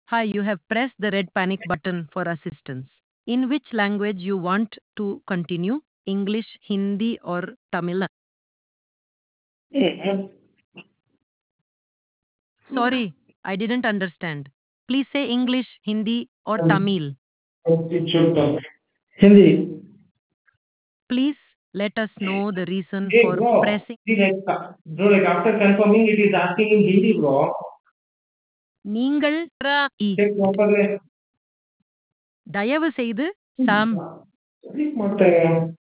Hi, you have pressed the red panic button for assistance. In which language you want to continue? English, Hindi, or Tamil? Sorry, I didn't understand. Please say English, Hindi, or Tamil. Hindi. Please let us know the reason Hey for bro, pressing. see like bro, like after confirming it is asking in Hindi bro. நீங்கள் Check properly. தயவு செய்து சாம் Speak மாட்டேன்.